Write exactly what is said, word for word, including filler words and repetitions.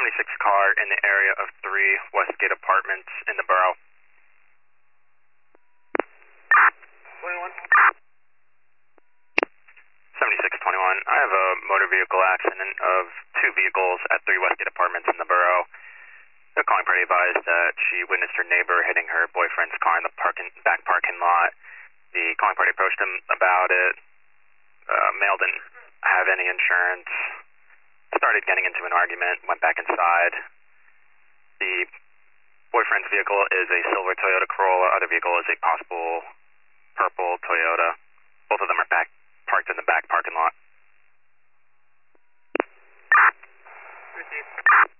twenty-six car in the area of three Westgate Apartments in the borough. twenty-one. seventy-six twenty-one. I have a motor vehicle accident of two vehicles at three Westgate Apartments in the borough. The calling party advised that she witnessed her neighbor hitting her boyfriend's car in the parking, back parking lot. The calling party approached him about it. Uh, male didn't have any insurance. Started getting into an argument, went back inside. The boyfriend's vehicle is a silver Toyota Corolla. Other vehicle is a possible purple Toyota. Both of them are back parked in the back parking lot. Received.